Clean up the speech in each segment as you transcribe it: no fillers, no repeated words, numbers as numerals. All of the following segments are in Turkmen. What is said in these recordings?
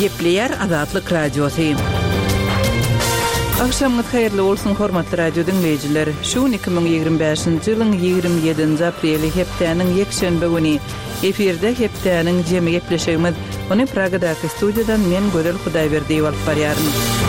Gepleyer Azatlyk Radiosu. Akşamınız hayırlı olsun hormatly radio dinleyijiler. Şu 2025-nji ýylyň 27-nji apreli hepdäniň ýekşembe güni efirde hepdäniň jemy gepleşigimiz. Ony Pragadaky studiýadan men Görel Hudaýberdi alyp barýarym.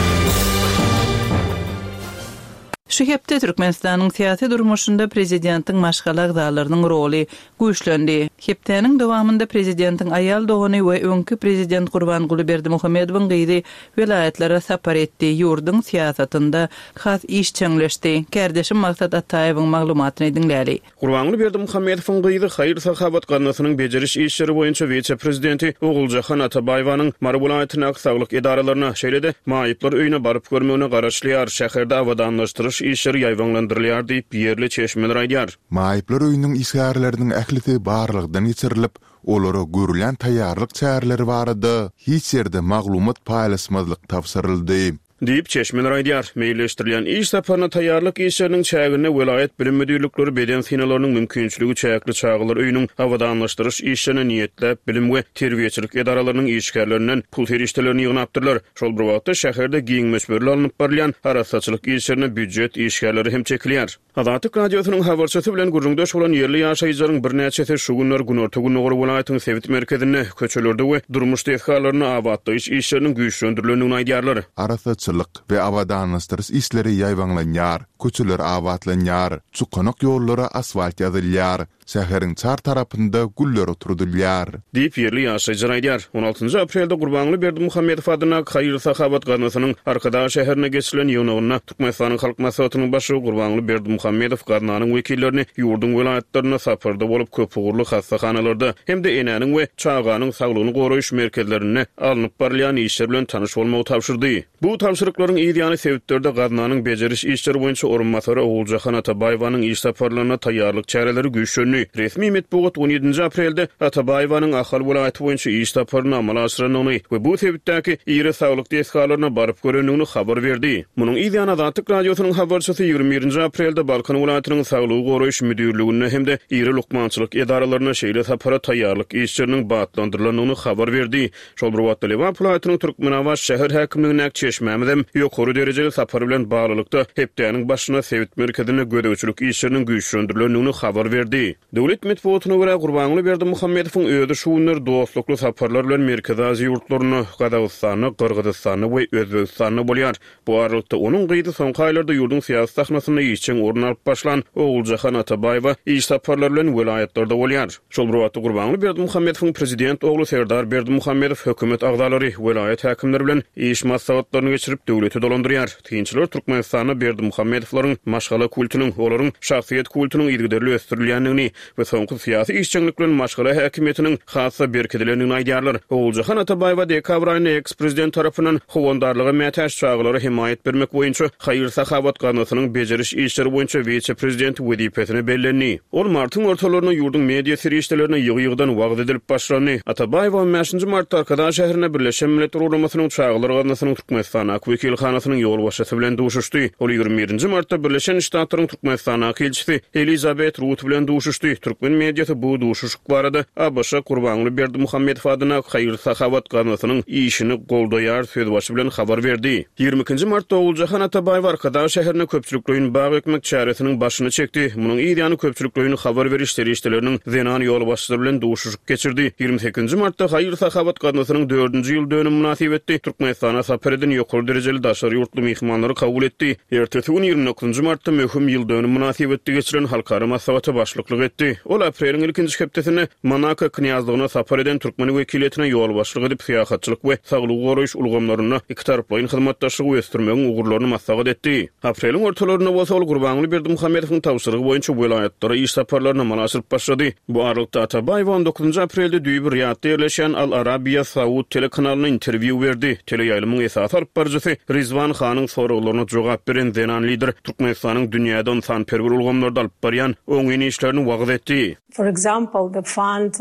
Şu hepde Türkmenistanyň syýasy durmuşynda prezidentiň maşgala agdalarynyň roly güýçlendi. Hepdäniň dowamında prezidentiň aýal dogany we öňkü prezident Gurbanguly Berdimuhammedowyň gyzy welaýatlere sapar etdi. Ýurdun syýasatynda has iş çeňleşdi. Kardeşim Maksat Ataýewiň maglumatyny dinläli. Gurbanguly Berdimuhammedowyň gyzy Haýyr Sahabat garnasynyň bejeriş işleri boýunça vice prezidenti Oguljahan Atabaýewyň Mar welaýatynyň saglyk edaralaryna şeýlede maýyplar öýüne baryp görmegine garaşlýar. Şäherde awadanlaşdyryş işleri ýaýwanlandyrylýar diýip ýerli çeşmeler aýdýar. Maýyplar öýüniň isgärleriniň ählisi barlygdan geçirilip, olara görülen taýýarlyk çärleri barady. Hiç ýerde maglumat paýlaşmazlyk tapşyryldy. Diýip çeşmeler aýdýar. Meýilleşdirilen iş saparyna taýýarlyk işleriniň çägine welaýat bilim müdürlikleri beden sinalarynyň mümkinçiligi çäkli çağılar öýüniň awadanlaşdyryş işlerine niýetlep bilim we terbiýeçilik edaralarynyň işgärlerinden pul terişdelerini ýygnapdyrlar. Şol bir wagtda şäherde giňmeşberli alınıp barýan arasaçylyk işlerine büdjet işgärleri hem çekilýär. Azatlyk radiosynyň habarçysy bilen gurrundaş bolan ýerli ýaşaýjylaryň bir näçesi şu günler Günortagy Nogry welaýatynyň Sewit merkezine köçelerde we durmuş tehkalaryny awatlaýyş işleriniň güýçlendirilýändigini aýdýarlar. Arasaçylyk we awadanlaşdyryş işleri ýaýwanlanýar, köçeler awatlanýar, çukanak ýollary asfalt ýazylýar. Şäheriň çar tarapynda güller oturdylýar. Diýip ýerli ýaşaýjylar aýdýar. 16-njy aprelde Gurbanguly Berdimuhammedow adyna Haýyr Sahabat garnasynyň Arkadaş şäherine geçilen ýygynyna Türkmenistanyň halk maslahatynyň başy Gurbanguly Berdimuhammedow garnanyň wekillerini ýurdun welaýatlaryna saparda bolup köp ugurly hastahanalarda hem de enäniň we çağanyň saglygyny goraýyş merkezlerine alınıp barýan işler bilen tanyş bolmagy tapşyrdy. Bu tapşyryklaryň ýa-ni sebäplerde garnanyň bejeriş işleri boýunça orunmasary Oguljahan Atabaýewyň iş saparlaryna taýýarlyk çäreleri güýçlenýär. Resmi metbuat 17-nji aprelde Atabaýewyň ahal welaýaty boýunça iş saparyna amala aşyranyny we bu sebäpdäki ýere saglyk tesgalaryna baryp görendigini habar berdi. Munyň ýa-ni Azatlyk radiosynyň habarçysy 21-nji aprelde Balkan welaýatynyň saglygy goraýyş müdürligine hem de ýere lukmançylyk edaralaryna şeýle sapara taýýarlyk işleriniň batlandyrylynyny habar berdi. Şol bir wagtda Lewan welaýatynyň Türkmenabaş şäher häkimligine çeşmämizem ýokary derejeli sapar bilen baglykda hepdäniň başyna Sewit merkezine gödäwçilik işleriniň güýçlendirilýändigini habar berdi. Döwlet metbuatyna görä Gurbanguly Berdimuhammedowyň öýde şu günler dostlukly saparlar bilen merkezi Aziýa ýurtlaryna, Gadagystany, Kyrgyzstany we Özbegistany bolýar. Bu aralykda onuň gyzy soňky aýlarda ýurdun syýasat sahnasyna ýeçen orun alyp başlan Oguljahan Atabaýew iş saparlar bilen welaýatlarda bolýar. Şol bir wagtda Gurbanguly Berdimuhammedowyň prezident ogly Serdar Berdimuhammedow hökümet agdalary welaýat häkimleri bilen iş maslahatlaryny geçirip döwleti dolandyrýar. Tinçler Türkmenistana Berdimuhammedowlaryň maşgala kultunyň, olaryň şahsiýet kultunyň ýerli ösdürilýändigini we soňky syýasy işçilik bilen maşgala häkimetiniň hassa berkedilendigini aýdýarlar. Oguljahan Atabaýew dekabr aýynda eks-prezident tarapyndan howandarlyga mätäş çağlary himayet bermek boýunça Haýyr Sahabat garnasynyň bejeriş işleri boýunça vice prezident wezipetini bellendi. Ol martyň ortalaryna ýurdun media serişdelerine ýygy-ýygydan wagt edilip başlandy. Atabaýew 5-nji martda Arkadaş şäherine Birleşen Milletler Guramasynyň çağlary garnasynyň Türkmenistana wekilhanasynyň ýolbaşçysy bilen duşuşdy. Ol 21-nji martda Birleşen Ştatlaryň Türkmenistana elçisi Elizabeth Ruth bilen duşuşdy. Türkmen mediýasy bu duşuşuk barada ABŞ Gurbanguly Berdimuhammedow adyna Haýyr Sahabat garnasynyň işini goldaýar söz başy bilen habar berdi. 22-nji martda Oguljahan Atabaýew Arkadaş şäherine köpçülikliň bagy ekmek çäresiniň başyny çekdi. Munyň ýa-ni köpçülikliň habar berişleri işleriniň zenan ýolbaşçylary bilen duşuşuk geçirdi. 28-nji martda Haýyr Sahabat garnasynyň 4-nji ýyl dönüm münasibetli Türkmenistana sapar eden ýokary derejeli daşary ýurtly mehmanlary kabul etdi. Ertesi gün 29-njy martda möhüm ýyl dönüm münasibetli geçiren halkara maslahaty başlyklyk etdi. Ol apreliň ilkinji hepdesinde Monaco knyazlygyna sapar eden türkmen wekiliýetine ýol başlyk edip syýasatçylyk we saglyk goraýyş ulgamlaryna iki taraplyň hyzmatdaşlygy ösdürmegiň ugurlaryny maslahat etdi. Apreliň ortalaryna bolsa ol Gurbanguly Berdimuhammedowyň tawsyrygy boýunça welaýatlara iş saparlaryna manasyp başlady. Bu aralykda Atabaýew 19-njy aprelde düýbi Riyadda ýerleşen Al Arabiya Saud telekanalyna interwiýu berdi. Teleýaýlymyň esas alyp barjysy Rizwan Khanyň soraglaryna jogap beren zenan lider Türkmenistanyň dünýäde sanperwer ulgamlarda alyp barýan öňüni işlerini wagt etdi. For example, the fund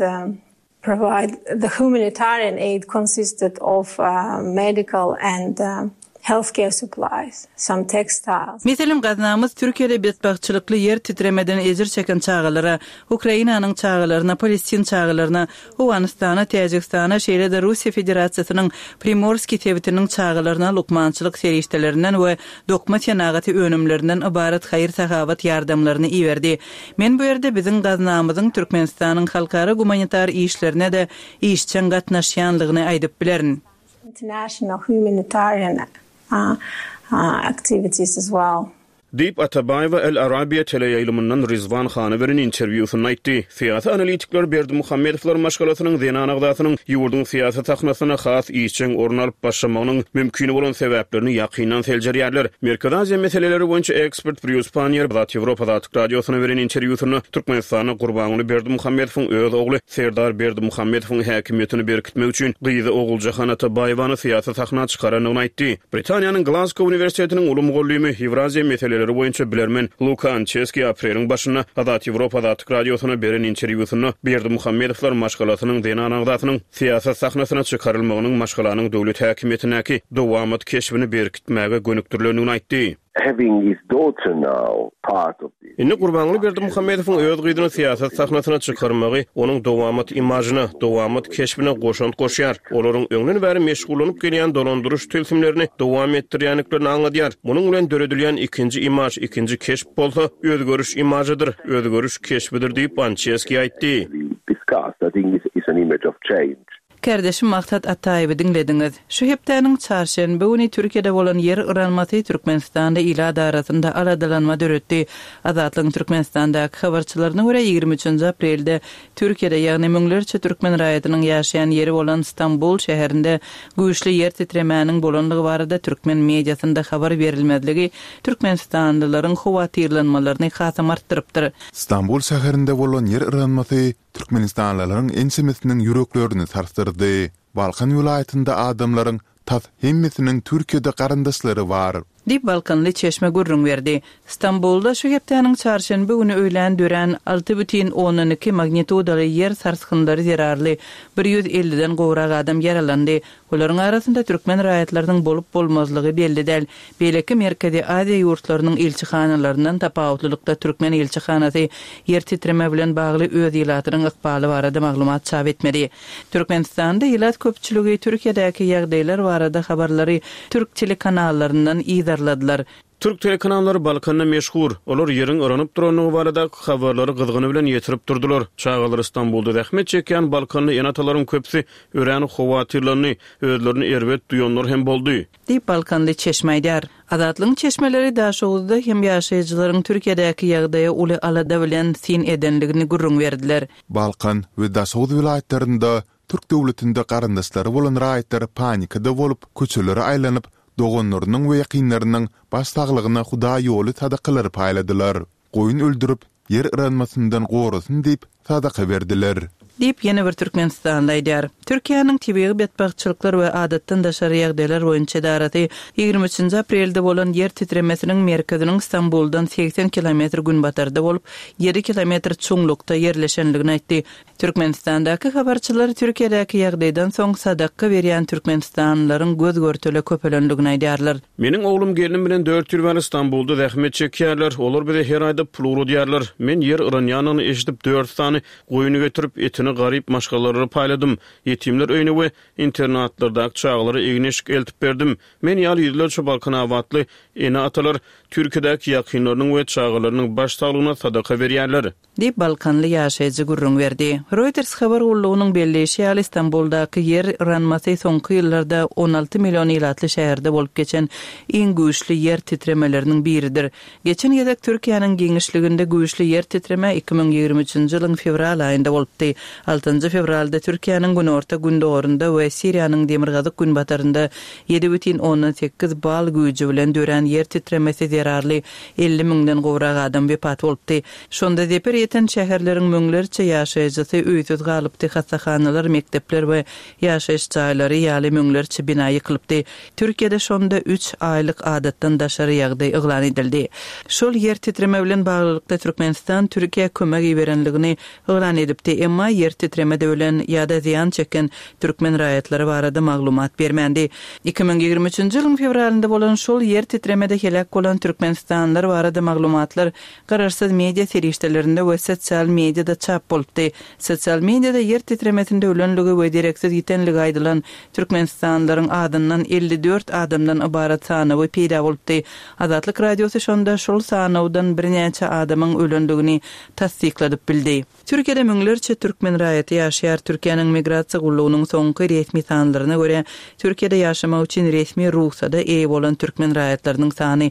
provide the humanitarian aid consisted of medical and healthcare supplies, some textiles. Meselim gaznamız Türkiye'de betbaqçılıklı yer titremeden ezir çeken çağalara, Ukraina'nın çağalarına, Palestin çağalarına, Afganistan'a, Tajikistan'a, şeýle-de Russiya Federatsiýasynyň Primorskiy tebitiniň çağalarına lukmançylyk serişdelerinden we dokmat ýanagaty önümlerinden ibaret hayır-sahabat yardımlaryny iýerdi. Men bu ýerde biziň gaznamyzyň Türkmenistanyň halkara humanitar işlerine de işçen gatnaşýanlygyny aýdyp bilerin. International humanitarian activities as well. Deyip Atabayeva El-Arabiya teleýaýlymyndan Rizwan Hanywerin interwýusyny aýtdy. Siyasi analitikler Berdimuhammedowlar maşgalatynyň zenanagdatynyň ýurdun siyasi tahnasyna has işçiň orun alyp başlamagynyň mümkin bolan sebäplerini ýakynan seljerýärler. Merkez Aziýa meseleleri boýunça ekspert Prius Panier Bat Ýewropa Datyk radiosyna beren interwýusyny Türkmenistanyň Gurbanguly Berdimuhammedowyň özi ogly Serdar Berdimuhammedowyň häkimetini berkitmek üçin gyýzy oguljahan Atabayewany siyasi tahna çykaranyny aýtdy. Britaniýanyň Glasgow Universitetiniň ulum gollymy Ewraziýa meseleleri boýunça bilermen Lukan Çeski apreliň başyna Adat Ýewropa Datyk radiosyna beren interwýusyny Berdimuhammedowlar maşgalatynyň denanagdatynyň siyasat sahnasyna çykarylmagynyň maşgalanyň döwlet häkimetinäki dowamat keşbini berkitmäge gönükdirlendigini aýtdy. Having his daughter now part of this. Inni Gurbanguly Berdimuhammedowyň öz gyýdyny siyasat sahnasyna çykarmagy onuň dowamat imajyna, dowamat keşbine goşant goşýar. Olaryň öňden bäri meşgulanyp gelýän dolandyryş tülsimlerini dowam etdirýänliklerini aňladýar. Munyň bilen döredilýän ikinji imaj, ikinji keşp bolsa özgörüş imajydyr, özgörüş keşbidir diýip Ançeski aýtdy. I think it's an image of change. Kardeşim Maksat Ataýewy dinlediňiz. Şu hepdeniň çarşenbe güni Türkiýede bolan yer ýaranmasy Türkmenistanda ila darasynda aladalanma döretdi. Azatlyň Türkmenistandaky habarçylaryna görä 23 aprelde Türkiýede ýagny müňlerçe türkmen raýatynyň ýaşaýan ýeri bolan Istanbul şäherinde güýçli yer titremäniň bolanlygy barada türkmen mediasynda habar berilmezligi Türkmenistanlylaryň howatyrlanmalaryny hasam artdyrypdyr. Istanbul şäherinde bolan yer ýaranmasy Türkmenistanlylaryň ensemesiniň ýüreklerini sarsdyrdy. Balkan vilayatynda adamlaryň tas hemmetiniň Türkiýede garandaşlary bar. Dip Balkanly çeşme gurrun berdi. İstanbulda şu hepdeniň çarşenbe güni öýlen dören 6,12 magnitudaly yer sarsgynlary zerarly 150den gowrak adam yaralandy. Olaryň arasynda türkmen raýatlarynyň bolup bolmazlygy belli däl. Beleki Merkezi Aziýa ýurtlarynyň elçihanalarynyň tapawutlykda türkmen elçihanasy yer titreme bilen bagly öz ýylatynyň ykbaly barada maglumat çap etmedi. Türkmenistanda ýylat köpçüligi Türkiýedäki ýagdaýlar barada habarlary türk telekanallaryndan ýerladylar. Türk telekanallary Balkanda meşhur. Olar ýeriň öranyp duranyny barada habarlary gyzgyny bilen ýetirip durdular. Çağalar Istanbulda zähmet çeken Balkanly enatalaryň köpsi öräni howatyrlaryny, özlerini erbet duýanlar hem boldy. Dip Balkanly çeşmeýdär. Azatlyň çeşmeleri daşowuzda hem ýaşaýjylaryň Türkiýedäki ýagdaýa uly alada bilen sin edenligini gurrun berdiler. Balkan we Daşowuz vilayatlarynda Türk döwletinde garandaşlary bolan raýatlar panikada bolup, köçelere aýlanyp dogonlarynyň we ýakynlarynyň baştaglygyna Huda ýoly sadakylary paýladylar. Goýun öldürüp, yer ýaranmasyndan gorasyn diýip sadaka berdiler. Dip ýene bir Türkmenistanly aýdýar. Türkiýanyň tebigy betbaqçylyklar we adatdan daşary ýagdaýlar boýunça daraty 23 aprelde bolan yer titremesiniň merkeziniň Istanbuldan 80 kilometr günbatarda bolup 7 kilometr çuňlukda ýerleşenligini aýtdy. Türkmenistandaky habarçylar Türkiýedäki ýagdaýdan soň sadaka berýän türkmenistanlylaryň göz görtele köpelendigini aýdýarlar. Meniň oglum gelinim bilen 4 ýyl bäri Istanbulda zähmet çekýärler. Olar bize her aýda pul urýarlar. Men yer ýaranýanyny eşidip 4 tany goýuny götürüp etini garyp maşgalary paýladym. Yetimler öýüne we internatlardaky çağlary egneşik eltip berdim. Men ýaly ýyllarça Balkan awatly ene atalar Türkiýedäki ýakynlarynyň we çağlarynyň baş saglygyna sadaka berýärler. Dip Balkanly ýaşaýjy gurrun berdi. Reuters habar ullugynyň belleşi ýaly Istanbuldaky yer ýaranmasy soňky ýyllarda 16 million ýylatly şäherde bolup geçen iň güýçli yer titremeleriniň biridir. Geçen ýylda Türkiýanyň giňişliginde güýçli yer titreme 2023-nji ýylyň fevral aýynda bolupdy. 6 fevralda Türkiýanyň günorta gündorunda we Siriýanyň demirgazyk günbatarynda 7,18 bal güýji bilen dören yer titremesi zerarly 50 000den gowrak adam wepat bolupdy. Şonda deper ýeten şäherleriň müňlerçe ýaşaýjysy öýsüz galypdy. Hassahanalar, mektepler we ýaşaýyş jaýlary ýaly müňlerçe bina ýykylypdy. Türkiýede şonda 3 aýlyk adatdan daşary ýagdaý eglan edildi. Şol yer titreme bilen baglykda Türkmenistan Türkiýe kömek berenligini eglan edipdi. Emma yer titremede ölen ýa-da ziyan çeken türkmen raýatlary barada maglumat bermendi. 2023-nji ýylyň fevralynda bolan şol yer titremede helak bolan türkmenstanlar barada maglumatlar gararsyz media serişdelerinde we sosial mediada çap bolupdy. Sosial mediada yer titremesinde ölenligi we direksiz ýitenligi aýdylan türkmenstanlaryň adyndan 54 adamdan ibarat sany we peýda bolupdy. Azatlyk radiosy şonda şol sanawdan bir näçe adamyň ölendigini tasdikladyp bildi. Türkiýede müňlerçe türkmen raýaty ýaşaýar. Türkiýanyň migrasiýa gullugynyň soňky resmi sanlaryna görä, Türkiýede ýaşamak üçin resmi ruhsata eýe bolan türkmen raýatlarynyň sany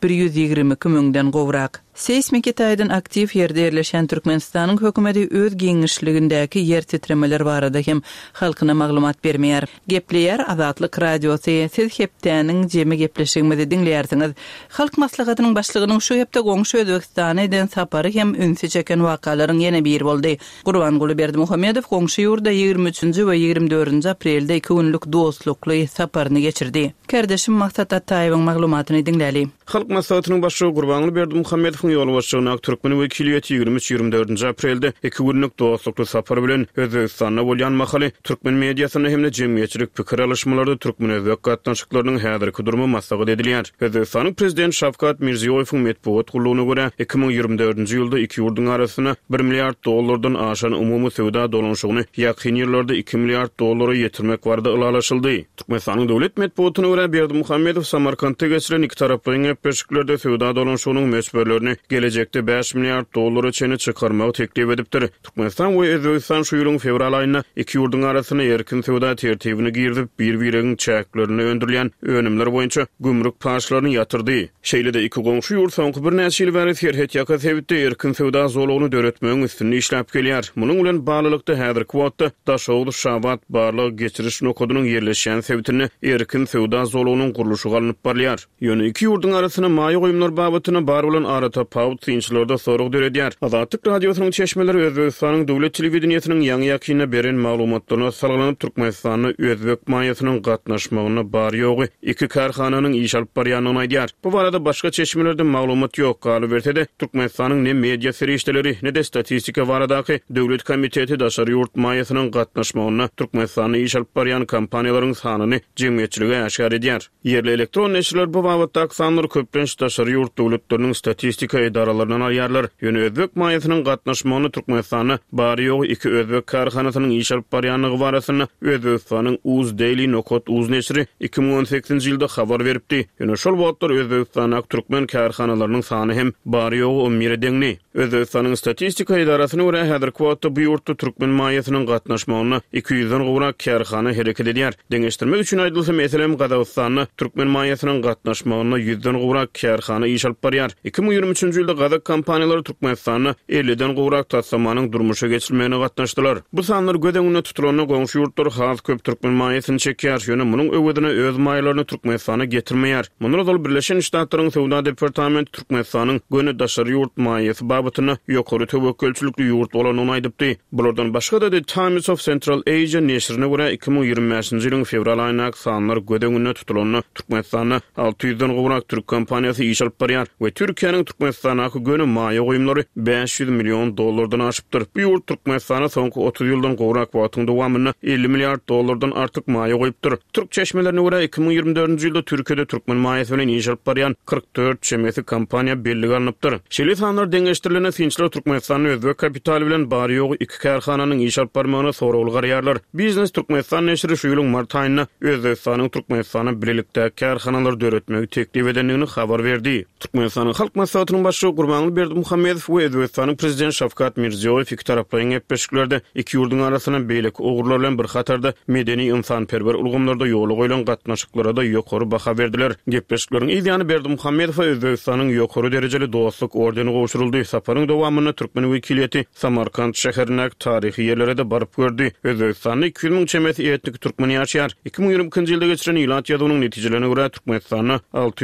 122 müňden gowrak. Seismik ýetýän aktiv ýerde ýerleşen Türkmenistanyň hökümeti öz giňişligindäki yer titremeler barada hem halkyna maglumat bermeýär. Gepleýär Azatlyk radiosy. Siz hepdäniň jemi gepleşigimizi dinleýärsiňiz. Halk maslahatynyň başlygynyň şu hepde goňşy Özbekistana eden sapary hem ünsi çeken wakalaryň ýene bir boldy. Gurbanguly Berdimuhammedow goňşy ýurda 23-nji we 24-nji aprelde 2 günlük dostlukly saparyny geçirdi. Kardeşim Maksat Ataýewiň maglumatyny dinläli. Halk maslahatynyň başlygy Gurbanguly Berdimuhammedowyň ýol başçylygyna türkmen wekiliýeti 23-24 aprelde 2 günlük dostlukly sapar bilen Özbekistana bolýan mahaly türkmen mediasyna hemde jemgyýetçilik pikir alışmalarynda türkmen özbek gatnaşyklarynyň häzirki durumy maslahat edilýär. Özbekistanyň prezident Şavkat Mirziýowyň medeniýet gullugyna görä 2024-nji ýylda iki ýurdun arasyna 1 milliard dollardan aşan umumy söwda dolanşygyny ýakyn ýyllarda 2 milliard dollary ýetirmek barada ılalaşyldy. Türkmenistanyň döwlet medeniýetyne görä Berdimuhammedow Samarkandda geçiren iki taraplyň gepleşiklerde söwda dolanşygynyň meçberlerini gelecekde 5 milliard dollary çeni çykarmagy teklip edipdir. Türkmenistan we Özbekistan şu ýylyň fevral aýyna iki ýurdun arasyna erkin söwda tertibini girdip bir-biriň çäklerini öndürilýän önümler boýunça gümrük paşlaryny ýatyrdy. Şeýlede iki goňşy ýurt soňky bir näçe ýyl bäri serhet ýaka sebäpde erkin söwda zolugyny döretmegiň üstünde işläp gelýär. Munyň bilen baglykda häzirki wagtda Daşowly Şabat barlyk geçiriş nokodunyň ýerleşýän sebätini erkin söwda zolugynyň gurulşy galanyp barýar. Ýöne iki ýurdun arasyna maýy goýumlar babatyna bar bolan arata pawt synçlarda sorag döredýär. Azatlyk radiosynyň çeşmeleri Özbekistanyň döwlet telewizionynyň ýaňy ýakyna beren maglumatlaryna salgylanyp Türkmenistanyň özbek maýasynyň gatnaşmagyna bar ýogy iki karhananyň iş alyp barýanyny aýdýar. Bu barada başga çeşmelerde maglumat ýok. Galy berse-de Türkmenistanyň ne media serişdeleri ne de statistika baradaky döwlet komiteti daşary ýurt maýasynyň gatnaşmagyna Türkmenistanyň iş alyp barýan kompaniýalaryň sanyny jemgyýetçiligi aşkar edýär. Yerli elektron näşrler bu babatda sanlar köplenç daşary ýurt döwletleriniň statistika edaralarynyň aýarlar. Ýöne özbek maýasynyň gatnaşmagyny Türkmenistanyň bary ýogy iki özbek karhanasynyň iş alyp barýanlygy barasyna Özbekistanyň Uz Daily Nokot Uz näşri 2018-nji ýylda habar beripdi. Ýöne şol wagtlar Özbekistanyň türkmen karhanalarynyň sany hem bary ýogy 11 deňli. Özbekistanyň statistika edarasyna görä häzirki wagtda bu ýurtda türkmen maýasynyň gatnaşmagyna 200-den gowrak karhana hereket edýär. Deňeşdirmek üçin aýdylsa meselem Gazakstanyň türkmen maýasynyň gatnaşmagyna 100-den gowrak karhana iş alyp barýar. 2023-nji ýylda Gazak kompaniýalary Türkmenistanyň 50-den gowrak tassamanyň durmuşa geçirilmegine gatnaşdylar. Bu sanlar gödeňine tutulanyň goňşy ýurtlar has köp türkmen maýasyny çekýär. Ýöne munyň öwedine öz maýalaryny Türkmenistana getirmeýär. Munyň dol Birleşen Ştatlaryň Söwda departamenti Türkmenistanyň göni daşary ýurt maýasy babatyna ýokary tewekkelçilikli ýurt bolanyny aýdypdy. Bulardan başga da The Times of Central Asia näşrine görä 2025-nji ýylyň fevral aýyna sanlar gödeňine tutulanyň Türkmenistana 600-den gowrak türk kompaniýasy iş alyp barýar we Türkiýanyň Türkmenistana göni maýa goýumlary 500 milyon dollardan aşypdyr. Bu ýurt Türkmenistana soňky 30 ýyldan gowrak wagtyň dowamyna 50 milliard dollardan artyk maýa goýupdyr. Türk çeşmelerine görä 2024-nji ýylda Türkiýede türkmen maýasy bilen iş alyp barýan 44 çemesi kompaniýa belli alınıpdyr. Şeýle sanlar deňeşdirilen synçlar Türkmenistanyň özbek kapitali bilen bary ýogy iki karhananyň iş alyp barmagyna soragly garýarlar. Biznes Türkmenistan näşri şu ýylyň mart aýynda Özbekistanyň Türkmenistana birlikde karhanalar döretmegi teklip edenligini habar berdi. Türkmenistanyň halk maslahatynyň başlygy Gurbanguly Berdimuhammedow we Özbekistanyň prezident Şavkat Mirziýow iki taraplyň gepleşiklerde iki ýurdun arasyna beýlik ogurlar bilen bir hatarda medeni insanperwer ulgamlarda ýoly goýulan gatnaşyklara da ýokary baha berdiler. Gepleşikleriň ýa-ni Berdimuhammedow we Özbekistanyň ýokary derejeli dostluk ordeni gowşuruldy. Saparyň dowamyna türkmen wekiliýeti Samarkand şäherine taryhy ýerlere de baryp gördi. Özbekistanyň 200 000 çemesi etnik türkmen ýaşaýar. 2022-nji ýylda geçiren ýylat ýazynyň netijelelerine görä Türkmenistanyň 640 000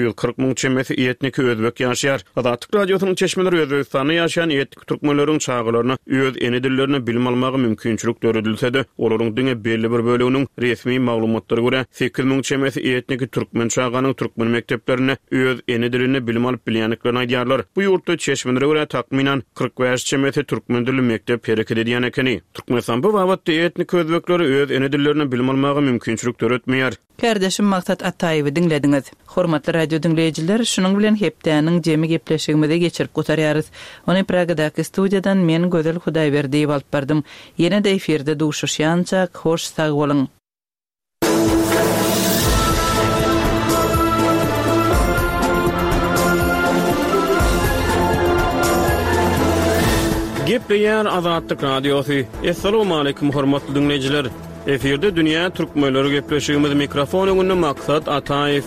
türkmeniň çemesi etnik özbek ýaşaýar. Azatlyk radiosynyň çeşmeleri Özbekistanda ýaşaýan etnik türkmenleriň çağılaryna öz enedillerini bilim almagy mümkinçilik döredilse-de, olaryň diňe belli bir böleginiň resmi maglumatlaryna görä 8000 çemesi etnik türkmen çağanyň türkmen mekdeplerine öz enedilerini bilim alyp bilýänliklerini aýdýarlar. Bu ýurtda çeşmelere görä takminan 45 çemesi türkmen dilli mektep hereket edýän ekeni. Türkmenistan bu wagtda etnik özbekleri öz enedillerini bilim almagy mümkinçilik döretmeýär. Kardeşim Maksat Ataýewy dinlediňiz. Hormatly radio dinleýijiler, şunuň bilen hepdäniň jemi gepleşigimizi geçirip gotarýarys. Ony Pragadaky studiýadan men Gözel Hudaýberdi alyp bardym. Ýene-de efirde duşuşýança hoş sag boluň. Gepleýär Azatlyk radiosy. Assalamu alaykum hormatly dinleýijiler. Efirde dünýä türkmenleri gepleşigimiz mikrofon öňünde Maksat Ataýew.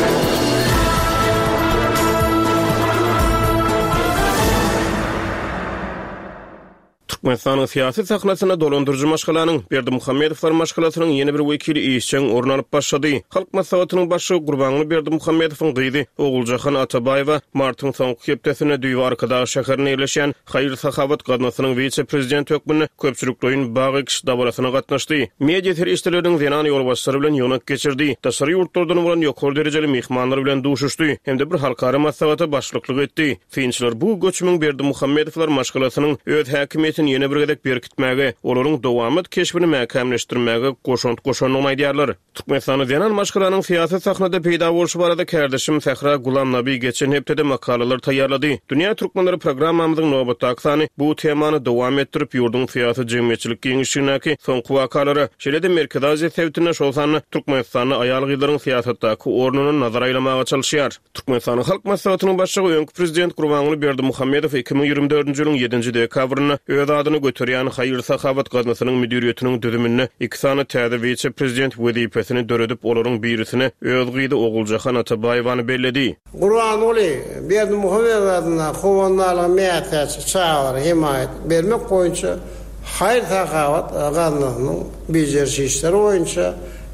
Türkmenistanyň syýasy sahnasyna dolandyrjy maşgalanyň Berdimuhammedowlar maşgalasynyň ýeni bir wekili işçiň orun alyp başlady. Halk maslahatynyň başy Gurbanly Berdimuhammedowyň gyzy Oguljahan Atabaýewa martyň soňky hepdesine Düýbe Arkadaş şäherine ýerleşen Haýyr Sahabat gadnasynyň vice-prezident hökmüne köpçülikliň bagy kişi dabarasyna gatnaşdy. Media terişçileriň zenan ýol başçylary bilen ýönek geçirdi. Daşary ýurtlardan bolan ýokary derejeli mehmanlar bilen duşuşdy. Hemde bir halkara maslahata başlyklyk etdi. Fiňçiler bu göçmüň Berdimuhammedowlar maşgalasynyň öz häkimetini ýene bir gedek berkitmäge, olaryň dowamyt keşbini mäkämleşdirmäge goşan aýdýarlar. Türkmenistanyň zenan maşgalanyň syýasy sahnada peýda boluşy barada kardeşim Fehra Gulam Nabi geçen hepde makalalar taýýarlady. Dünýä türkmenleri programmamyzyň nobatda aksany bu temany dowam etdirip ýurdun syýasy jemgyýetçilik giňişinäki soňky wakalary şeýle-de Merkez Aziýa täwtine şolsany Türkmenistanyň aýal gyzlaryň syýasatdaky ornuny nazar aýlamaga çalyşýar. Türkmenistanyň halk maslahatynyň başçy öňkü prezident Gurbanly Berdimuhammedow 2024-nji ýylyň 7-nji dekabryna öz adyny götürýän Haýyr Sahabat gadnasynyň müdiriýetiniň düzüminde 2 sany täze vice-prezident wezipesini döredip olaryň birisini öz gyzy Oguljahan Atabaýewany belledi. Gurbanly Berdimuhammedow adyna howanlaryň mätäçi çağıry himayet bermek boýunça Haýyr Sahabat gadnasynyň bejerişi işleri boýunça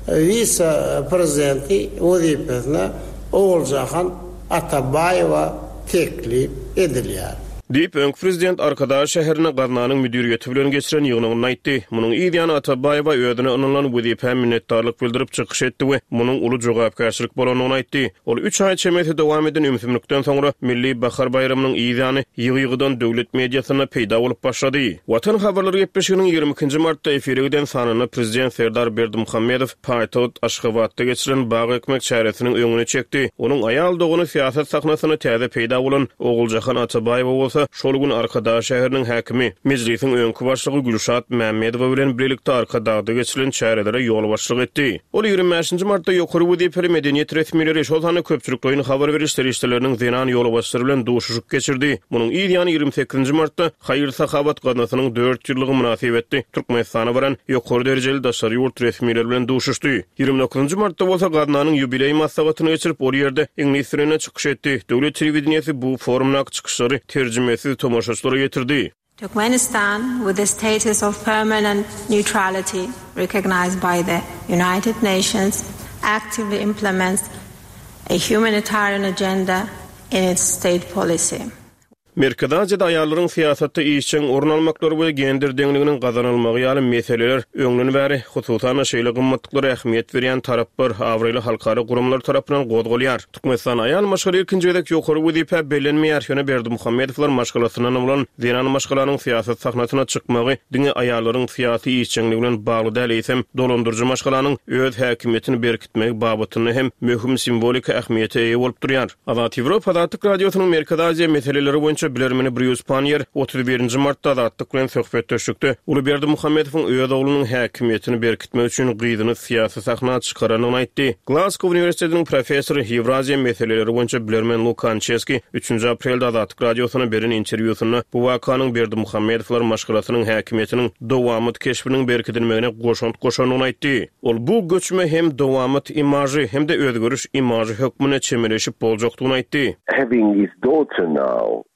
vice-prezidenti wezipesine Oguljahan Atabaýewa teklip edilýär. Diýip öňkü prezident Arkadaş şäherine gadnanyň müdiriýeti bilen geçiren ýygnyny aýtdy. Munyň ýa-da Atabaýewa özüne onylan wezipe minnetdarlyk bildirip çykyş etdi we munyň uly jogapkärçilik bolanyny aýtdy. Ol 3 aý çemeti dowam eden ümsümlikden soňra Milli Bahar Baýramynyň ýygyny ýygy-ýygydan döwlet mediasyna peýda bolup başlady. Watan habarlary gepleşiginiň 22-nji martda efire giden sanyny prezident Serdar Berdimuhammedow Paýtagat Aşgabatda geçiren bagy ekmek çäresiniň öňüne çekdi. Onuň aýal doguny syýasat sahnasyna täze peýda bolan Oguljahan Atabaýewa bolsa şol gün Arkadaş şäheriniň häkimi mejlisiň öňkü başlygy Gülşat Mämmedowa bilen birlikde Arkadaşda geçilen çärelere ýol başlyk etdi. Ol 25-nji martda ýokary wezipeli medeniýet resmileri şol sany köpçülikliň habar beriş terişçileriniň zenan ýol başçylary bilen duşuşyk geçirdi. Munyň ýyly 28-nji martda Haýyr Sahabat gadnasynyň 4 ýyllygy münasibetli Türkmenistana baran ýokary derejeli daşary ýurt resmileri bilen duşuşdy. 29-nji martda bolsa gadnanyň ýubiley maslahatyny geçirip ol ýerde ingliz dilinde çykyş etdi. Döwlet telewizionyasy bu forumlaky çykyşlary terjimesiz tomoşaçylara getirdi. Turkmenistan, with the status of permanent neutrality recognized by the United Nations, actively implements a humanitarian agenda in its state policy. Merkez Aziýada aýallaryň syýasatda işçiň orun almaklary we gender deňliginiň gazanylmagy ýaly meseleler öňüne bäri hususan şeýle gymmatlyklary ähmiýet berýän taraplar awraly halkara gurumlar tarapyndan gozgolýar. Türkmenistan aýal maşgala ikinji wedek ýokary wezipe bellenmeýär. Ýöne Berdimuhammedowlar maşgalasynyň bolan zenan maşgalanyň syýasat sahnasyna çykmagy diňe aýallaryň syýasy işçiňligi bilen bagly däl dolandyrjy maşgalanyň öz häkimetini berkitmek babatyny hem möhüm simbolika ähmiýete eýe bolup durýar. Azat Ýewropa Azatlyk radiosynyň Merkez Aziýa meseleleri boýunça bilermeni Bruce Panier 31-nji martda Azatlyk bilen söhbetleşikdi. Uly Berdimuhammedowyň öz oglunyň häkimetini berkitmek üçin gyzyny syýasy sahnaga çykaranyny aýtdy. Glasgow Uniwersitetiniň professory Ewraziýa meseleleri boýunça bilermen Lukancheski 3-nji aprelde Azatlyk radiosyna beren interwýusynda bu wakanyň Berdimuhammedowlar maşgalasynyň häkimetiniň dowamyt keşbiniň berkitilmegine goşanyny aýtdy. Ol bu göçme hem dowamyt imajy hem de özgörüş imajy hökmüne çemeleşip boljakdygyny aýtdy. Having his daughter now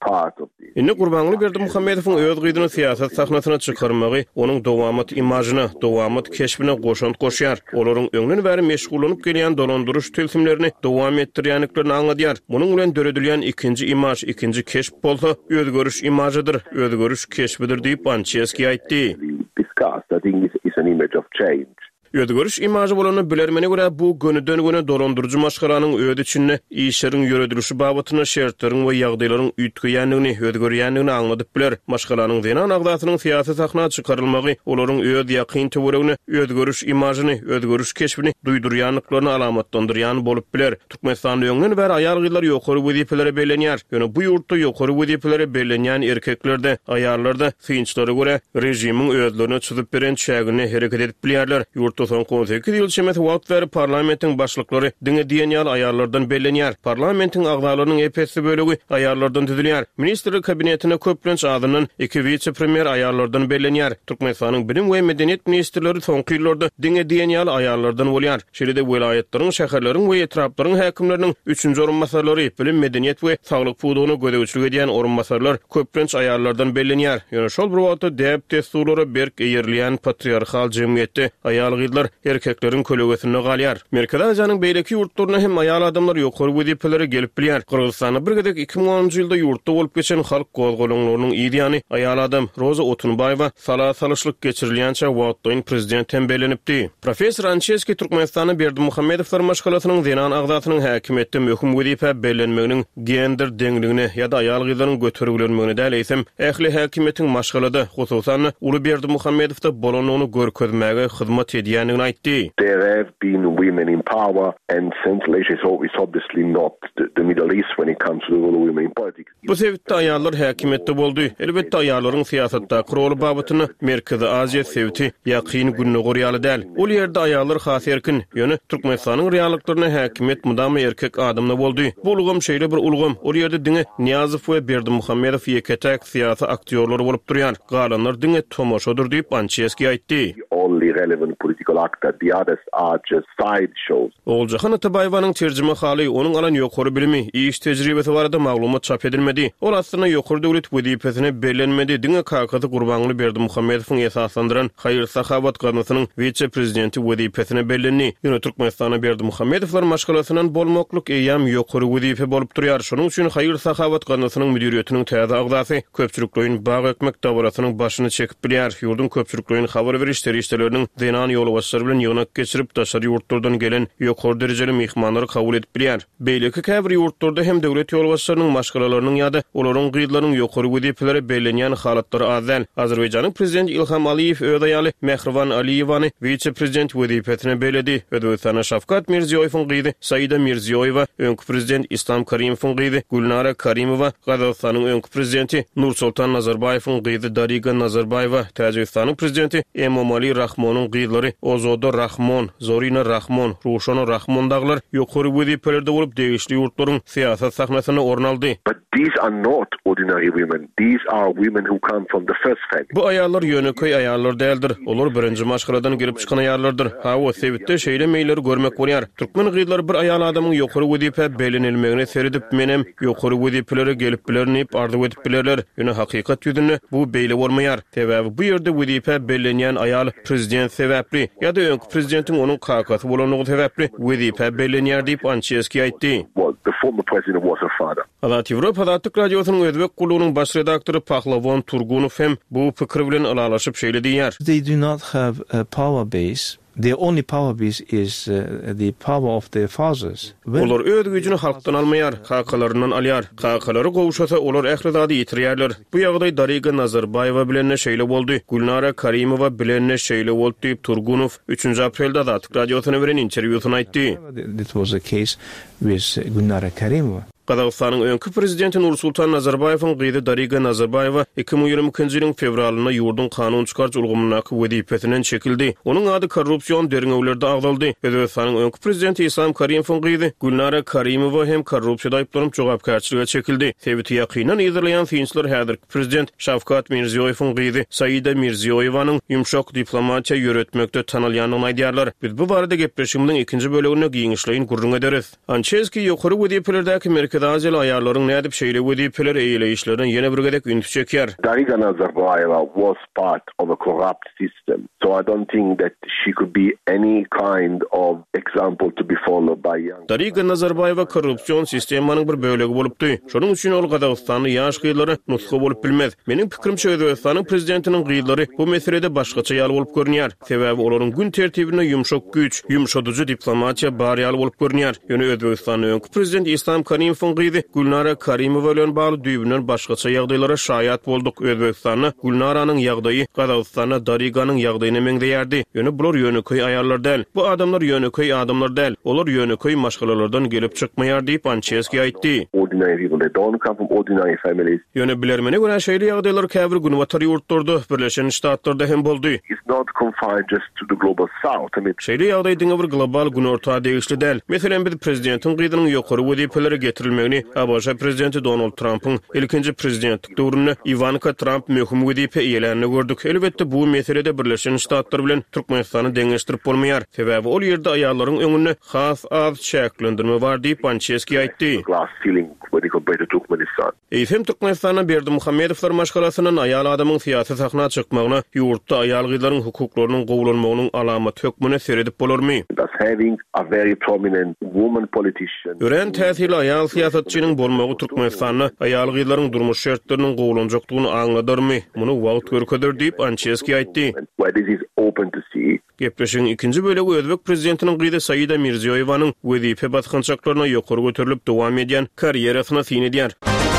part of this. Inni Gurbanguly Berdimuhammedowyň öz gydyny siýasat sahnasyna çykarmagy onuň dowamyt imajyna, dowamyt keşbine goşant goşýar. Olaryň öňünden bäri meşgulanyp gelýän dolandyryş tülsimlerini dowam etdirýänliklerini aňladýar. Munyň bilen döredilýän ikinji imaj, ikinji keşb bolsa, özgörüş imajydyr, özgörüş keşbidir diýip Bancheski aýtdy. Discussed, I think is an image of change. Özgörüş imajy bolany bilermene görä bu gönüden göne dolandyrjy maşgalanyň öýde içinde işleriň ýöredilişi babatyna şertleriň we ýagdaýlaryň üýtgänligini, özgörýänligini aňladyp biler. Maşgalanyň denan agdatynyň syýasy sahna çykarylmagy, olaryň öýde ýakyn töweregini, özgörüş imajyny, özgörüş keşbini duýdurýanlyklaryny alamatlandyrýan bolup biler. Türkmenistan öňünden bäri aýal gyzlar ýokary wezipelere belenýär. Ýöne bu ýurtda ýokary wezipelere belenýän erkeklerde, aýallarda synçlara görä rejimiň özlerine çyzyp beren çägine hereket edip bilýärler. Son 18 ýyl içinde wagt bäri parlamentiň başlyklary diňe diýen ýaly aýallardan bellenýär. Parlamentiň agdalarynyň epesi bölegi aýallardan düzülýär. Ministrlik kabinetine köplenç adynyň iki vice-premier aýallardan bellenýär. Türkmenistanyň bilim we medeniýet ministrleri soňky ýyllarda diňe diýen ýaly aýallardan bolýar. Şeýle-de welaýatleriň, şäherleriň we etraplaryň häkimleriniň 3-nji orunmasarlary, bilim medeniýet we saglyk pudugyny gödäwçilik edýän orunmasarlar köplenç aýallardan bellenýär. Ýöne şol bir wagtda däp desturlary berk eýerleýän patriarhal jemgyýetde aýal erkekleriň kölegesine galýar. Merkez Aziýanyň beýleki ýurtlaryna hem aýal adamlar ýokary wezipelere gelip bilýär. Kyrgyzstanda bir gedek 2010-njy ýylda ýurtda bolup geçen halk gozgolanylarynyň ideýany aýal adam Roza Otunbaýewa salaşlyk geçirilýänçe wagtdaň prezident hem bellenipdi. Professor Ancheski Türkmenistanyň Berdimuhammedowlar maşgalatynyň denan agdatynyň häkimetde möhüm wezipe bellenmeginiň gender deňligine ýa-da aýal gyzlaryň götürülenmegine däl ähli häkimetiň maşgalada hususan Uly Berdimuhammedowda bolanyny görkezmäge hyzmat edýän There have been women in power, and Central Asia is obviously not the Middle East when it comes to the role of women in politics. Bu sebäpde aýallar häkimetde boldy. Elbetde aýallaryň siýasatda roly babatyny Merkez Aziýa sebäti ýakyn günne gorýaly däl. Ol ýerde aýallar has erkin, ýöne Türkmenistanyň reallyklaryna häkimet mudamy erkek adamna boldy. Bu ulgam şeýle bir ulgam. Ol ýerde diňe Niýazow we Berdimuhammedow ýeketek siýasy aktýorlary bolup durýar. Galanlar diňe tomoşadyr diýip Bancheski aýtdy. Only relevant political actor, the others are just side shows. Oljahan Atabaýewaň terjime haly onuň alan ýokary bilimi, iş tejribesi barada maglumat çap edilmedi. Ol aslynda ýokary döwlet wezipesine bellenmedi. Diňe kakady Gurbanguly Berdimuhammedowyň esaslandyran Haýyr Sahabat ganasynyň vice-prezidenti wezipesine bellenni. Ýöne Türkmenistanyň Berdimuhammedowlar maşgalasynyň bolmaklyk eýam ýokary wezipe bolup durýar. Şonuň üçin Haýyr Sahabat ganasynyň müdiriýetiniň täze agdasy köpçülikliň Bağa Ekmek dawratynyň başyny çekip bilýär. Ýurdun köpçülikliň habar berişleri işleriniň denan ýoly başlary bilen ýygnak geçirip daşary ýurtlardan gelen ýokary derejeli mehmanlary kabul edip bilýär. Beýleki käbir ýurtlarda hem döwlet ýolbaşçylarynyň maşgalalarynyň ýa-da olaryň gyzlarynyň ýokary wezipelere bellenýän halatlary azal. Azerbaýjanyň prezidenti Ilham Aliýew öz aýaly Mehriban Aliyewany vice-prezident wezipesine belledi. Özbekistana Şafkat Mirziýoýewiň gyzy Saida Mirziýoýewa, öňkü prezident Islom Karimowyň gyzy Gulnara Karimowa, Gazagstanyň öňkü prezidenti Nursultan Nazarbayewiň gyzy Dariga Nazarbayewa, Täjikistanyň prezidenti Emomali Rahmonyň gyzlary Ozoda Rahmon, Zorina Rahmon, Ruşana Rahmon daglar ýokary wezipelerde bolup degişli ýurtlaryň siýasat sahnasyna orun aldy. But these are not ordinary women. These are women who come from the first family. Bu aýallar ýöneköy aýallar däldir. Olar birinji maşgaladan girip çykan aýallardyr. Ha o sebäpde şeýle meýleri görmek bolýar. Türkmen gyzlar bir aýal adamyň ýokary wezipe bellenilmegine seredip menem ýokary wezipelere gelip bilerni ardy edip bilerler. Ýöne hakykat ýüzünde bu beýle bolmaýar. Sebäbi bu ýerde wezipe bellenýän aýal prezident sebäpli ýa-da öňkü prezidentiň onuň kakasy bolanyny sebäpli wezipe bellenýär diýip Ancheski aýtdy. The former president was her father. Adat Ýewropa Adatyk radiosynyň özbek gulunyň baş redaktory Pahlavon Turgunow hem bu pikir bilen alalaşyp şeýle diýär. They do not have a power base. The only power base is the power of their fathers. Olar öz gücünü halktan almaýar, kakalarından alýar. Kakalary gowuşasa olar ähli ýitirýärler. Bu ýagdaý Dariga Nazarbayewa bilen şeýle boldy. Gulnara Karimowa bilen şeýle boldy diýip Turgunow 3-nji aprelde Adatyk radiosyna beren interwýusyna aýtdy. That was the case with Gulnara Karimova. Qazaqstanyň öňkü prezidenti Nursultan Nazarbayewiň gyzy Dariga Nazarbayewa 2020-nji ýylyň fevralyna ýurdun kanun çykarjy ulgamynyň wezipesinden çekildi. Onuň ady korrupsiýon derňewlerde agdaldy. Özbekistanyň öňkü prezidenti Islom Karimovň gyzy Gulnara Karimowa hem korrupsiýada aýplanyp jogapkärçilige çekildi. Sebäti ýakynan ýerleýän fiňçiler häzirki prezident Şafkat Mirziýoýewiň gyzy Saida Mirziýoýewanyň ýumşak diplomatiýa ýöretmekde tanylýanyny aýdýarlar. Biz bu barada gepleşigimiň ikinji bölegine giňişleýin gurrun ederiz. Ancheski ýokary wezipelerdäki Amerika'da azel ayarların nädip şeýle wezipeler eýleýişlerden ýene bir gedek üntü çekýär. Dariga Nazarbayeva was part of a corrupt system, so I don't think that she could be any kind of example to be followed by young. Dariga Nazarbayeva korrupsiýon sistemanyň bir bölegi bolupdy. Şonuň üçin ol Gazagystanyň ýaş gyýlary nutky bolup bilmez. Meniň pikirimçe Özbekistanyň prezidentiniň gyýlary bu meselede başgaça ýaly bolup görünýär. Sebäbi olaryň gün tertibine yumşak güç, yumşadyjy diplomatiýa bar ýaly bolup görünýär. Ýöne Özbekistanyň öňkü prezident İslam Karimov'un gyýdy Gulnara Karimowa bilen bagly düýbünden başgaça ýagdaýlara şaýat bolduk. Özbekistanyň Gulnaranyň ýagdaýy Gazagystanyň Dariganyň ýagdaýyna meňdeýärdi. Ýöne bular ýöneköý aýarlar däl. Bu adamlar ýöneköý adamlar däl. Olar ýöneköý maşgalalardan gelip çykmaýar diýip Ancheski aýtdy. Ordinary people, they don't come from ordinary families. Ýöne bilermene göre şeýle ýagdaýlar käbir günwatar ýurtlarda, Birleşen Ştatlarda hem boldy. It's not confined just to the global south. I mean, şeýle ýagdaý diňe bir global gün ortağa degişli däl. Meselen biz prezidentiň gyýdynyň ýokary wezipeleri getirilmegini Abaşa prezidenti Donald Trump'ın ilkinji prezidentlik döwründe Ivanka Trump möhüm wezipe eýelerini gördük. Elbetde bu meselede Birleşen Ştatlar bilen Türkmenistany deňeşdirip bolmaýar. Sebäbi ol ýerde aýallaryň öňünde has az şäklendirme bar diýip Ancheski aýtdy. glass ceiling when it compared to Turkmenistan. Eýsem Türkmenistana Berdimuhamedowlar maşgalasynyň aýal adamyň syýasy sahna çykmagyna ýurtda aýal gyýlaryň hukuklarynyň gowulanmagynyň alamaty hökmüne seredip bolarmy? That's having a very prominent woman politician. Ören täsirli aýal syýasatçynyň bolmagy Türkmenistanyň aýal gyýlaryň durmuş şertleriniň gowulanjakdygyny aňladyrmy? Muny wagt görkezdir diýip Ancheski aýtdy. Where this is open to see. Gepleşiň ikinji bölegi Özbek prezidentiniň gyýdy Saida Mirziýowewaň wezipe batkançaklaryna ýokary göterilip dowam edýän karýerasyna syn edýär.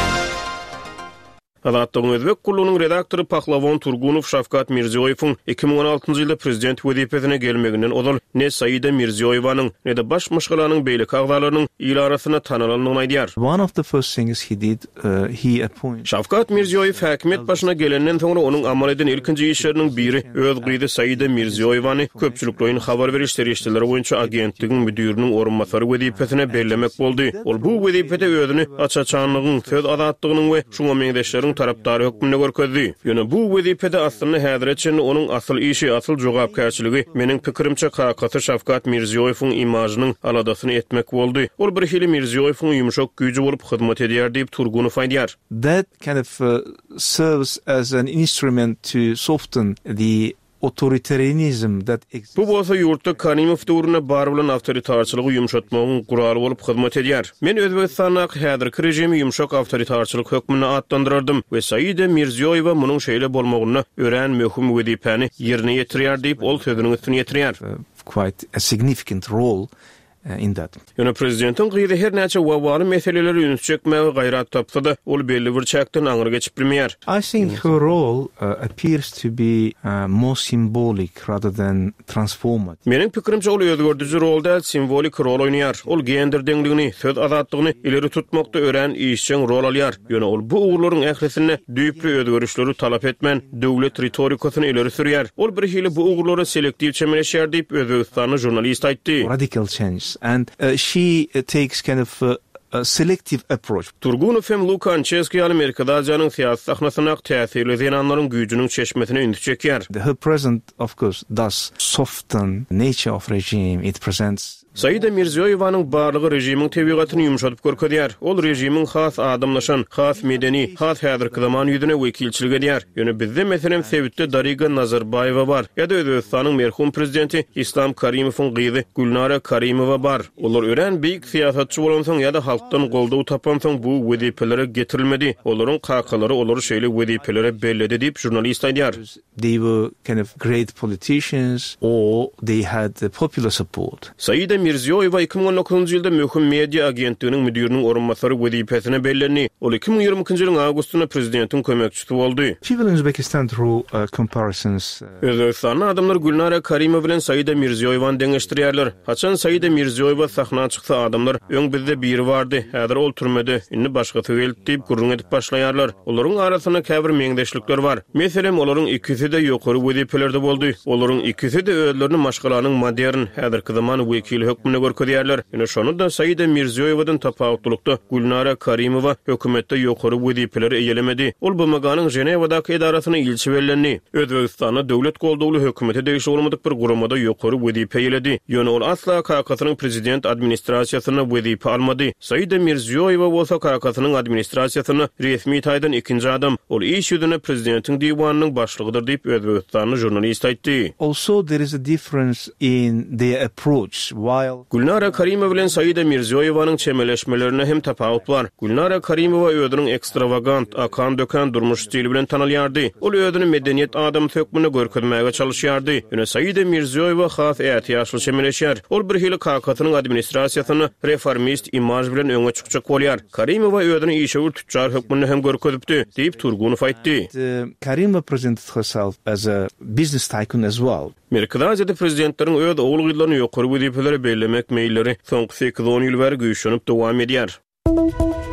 Azatlygyň Özbek gulunyň redaktory Pahlavon Turgunow Şafkat Mirziýowewiň 2016-njy ýylda prezident wezipesine gelmeginden odal ne Saida Mirziýowewanyň ne de baş maşgalanyň beýlik agdalarynyň ýyl arasyna tanalanyny aýdýar. One of the first things he did, he appointed Şafkat Mirziýowew häkimet başyna gelenden soňra onuň amal eden ilkinji işleriniň biri öz gyýdy Saida Mirziýowewany köpçüliklerin habar berişleri işleri boýunça agentligiň müdiriniň orunmasary wezipesine bellemek boldy. Ol bu wezipede özüni açaçanlygyň, söz azatlygynyň we şuňa meňdeşleriň tarapdary hökmüne görkezdi. Ýöne bu wezipede aslynda häzirçe onuň asyl işi, asyl jogapkärçiligi meniň pikirimçe kakasy Şafkat Mirziýowewiň imajynyň aladasyny etmek boldy. Ol bir hili Mirziýowewiň ýumşak güýji bolup hyzmat edýär diýip Turgunow aýdýar. that kind of serves as an instrument to soften the authoritarianism that exists. Bu bolsa ýurtda Karimow döwrüne bar bilen awtoritarçylygy ýumşatmagyň guraly bolup hyzmat edýär. Men Özbekistanyň häzirki rejimi ýumşak awtoritarçylyk hökmüne atlandyrardym we Saida Mirziýowewa munyň şeýle bolmagyna ören möhüm wezipeni ýerine ýetirýär diýip ol sözüniň üstüne ýetirýär. Quite a significant role in that. Ýöne prezidentiň gyýdy her näçe wawaly meseleleri ünüp çekmäge gaýrat tapsa-da ol belli bir çäkden aňyr geçip bilmeýär. I think her role appears to be more symbolic rather than transformative. Meniň pikirimçe ol özgördici rolda simbolik rol oýnaýar. Ol gender deňligini, söz azatlygyny ileri tutmakda ören işçiň rol alýar. Ýöne ol bu ugurlaryň ählisine düýpli özgörüşleri talap etmän döwlet retorikasyny ileri sürýär. Ol bir hili bu ugurlara selektiw çemeleşýär diýip Özbekistanyň jurnalist aýtdy. Radical change, and she takes kind of a selective approach. Turgunow hem Luka Ancheski Amerikada Aziýanyň syýasy sahnasyna täsirli zenanlaryň güýjüniň çeşmesine üntü çekýär. Her presence, of course, does soften nature of regime. It presents Saida Mirziýowewanyň barlygy rejimiň tebigatyny ýumşatyp görkezýär. Ol rejimiň has adamlaşan, has medeni, has häzirki zaman ýüzüne wekilçilik edýär. Ýöne bizde meselem Sebitde Dariga Nazarbayewa bar. Ýa-da Özbekistanyň merhum prezidenti İslam Karimowyň gyzy Gulnara Karimowa bar. Olar ören beýik syýasatçy bolan soň ýa-da halkdan goldaw tapan soň bu wezipelere getirilmedi. Olaryň kakalary olary şeýle wezipelere belledi diýip jurnalist aýdýar. they were kind of great politicians or they had popular support. Saida Mirziýowewa 2019-njy ýylda möhüm media agentliginiň müdiriniň orunmasary wezipesine bellendi. Ol 2020-njy ýylyň awgustyna prezidentiň kömekçisi boldy. People in Uzbekistan draw comparisons. Özbekistanyň adamlar Gulnara Karimowa bilen Saida Mirziýowewany deňeşdirýärler. Haçan Saida Mirziýowewa sahna çyksa adamlar öň bizde biri bardy, häzir ol türmede, indi başgasy geldi diýip gurrun edip başlaýarlar. Olaryň arasyna käbir meňdeşlikler bar. Meselem olaryň ikisi de ýokary wezipelerde boldy. Olaryň ikisi de özlerini maşgalanyň modern, häzirki zaman wekil hökmüne görkezýärler. Ýöne şonu da Saida Mirziýowewadan tapawutlukda Gulnara Karimowa hökümetde ýokary wezipeleri eýelemedi. Ol bu maganyň Jenewadaky edarasyna ilçi berileni. Özbekistanyň döwlet goldawly hökümete degişli bolmadyk bir guramada ýokary wezipe eýeledi. Ýöne ol asla KK'synyň prezident administrasiýasyna wezipe almady. Saida Mirziyoyeva bolsa Karakatynyň administrasiýasyna resmi taýdan ikinji adam. Ol iş ýüzüne prezidentiň diwannyň başlygydyr diýip Özbegistanly jurnalist aýtdy. Also there is a difference in their approach. While Gulnara Karimova bilen Saida Mirziyoyewanyň çemeleşmelerine hem tapawut bar. Gulnara Karimova ödüniň ekstravagant, akan döken durmuş stili bilen tanalýardy. Ol ödüni medeniýet adam tökmüne görkezmäge çalışýardy. Ýöne Saida Mirziyoyewa has ätiýaşly çemeleşýär. Ol bir hili Karakatynyň administrasiýasyny reformist imaj bilen öňe çykjak bolýar. Karimova ödüni işewür tüccar hökmüne hem görkezipdi, diýip Turgunov aýtdy. Karimova presented herself as a business tycoon as well. Merkezde prezidentleriň öz oğulgylaryny ýokary wezipelere bellemek meýilleri soňky 8-10 ýyl bäri güýçlenip dowam edýär.